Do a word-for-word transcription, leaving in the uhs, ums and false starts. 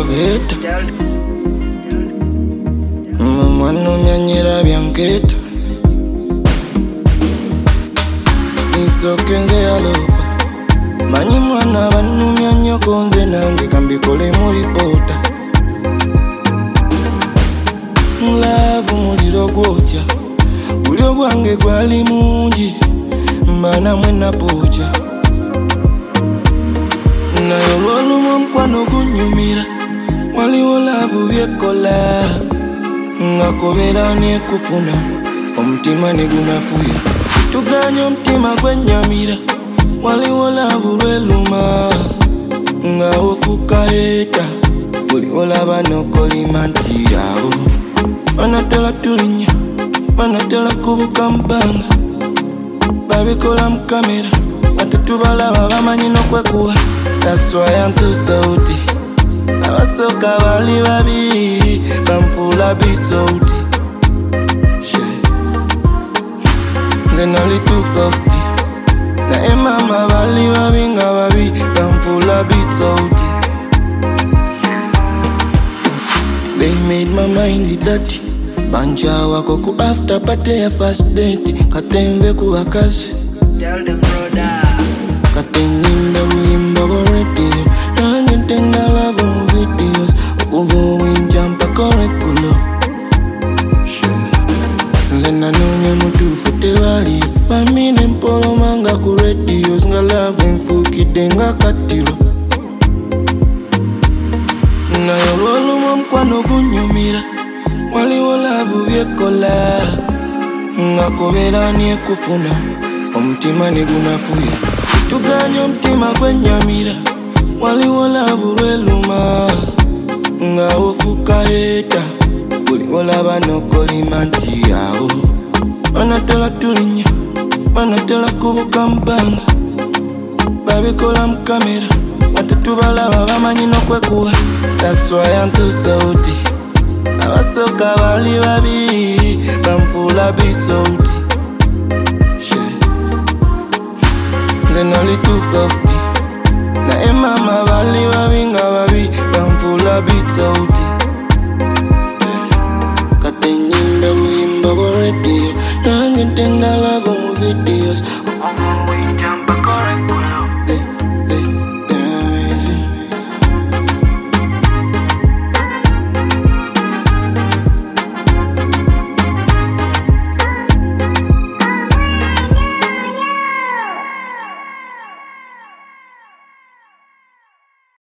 gaveta. Mano myanyera bianketa. Nitsoke nze alopa. Manyi mwana banu myanyoko nze nange kambikole mu ripota. Love muliro gwocha. Bulyo bwange gwali mungi. Mbana mwena pocha. Nayo lwolumu mkwano gunyumira. Waliwo love byekola. Ngakobera nekufuna. Omutima negunafuya. Tuganye omutima gwenyamira. Waliwo love lweluma. Nga ofuka eta. Buli olaba nokolima nti yawo. Banatela tulinya. Banatela kubuka mpanga. Babikola mu kamera. Batutubalaba bamanyi nokwekuwa. That's why I'm too salty. Abasoka bali babi bamfula bitouti. Nze nali two fifty. Na mama bali babi nga babi bamfula bitouti. They made my mind dirty. Banja wako ku after party ya first date. Katembe ku wakazi. Tell them brother. Katenyimba wimba wa radio. Nange tenda love mu videos. Ukuvo winja mpaka regulo. Nze nanunya mutu fute wali. Pamine mpolo manga ku radios. Nga love mfukide nga katilo. Nayo lwolumu mkwano gunyumira. Waliwo love byekola. Ngakobera nekufuna. Omutima negunafuya. Tuganye omutima gwenyamira. Waliwo love lweluma. Nga ofuka eta. Buli olaba nokolima nti yawo. Banatela tulinya. Banatela kubuka mpanga. Babikola mu kamera. Batutubalaba bamanyi nokwekuwa. That's why I'm too salty. Abasoka bali babi bamfula bitouti. Nze nali two fifty. Na mama bali babi nga babi bamfula bitouti. Katenyimba wimba wa radio. Nange tenda love mu videos.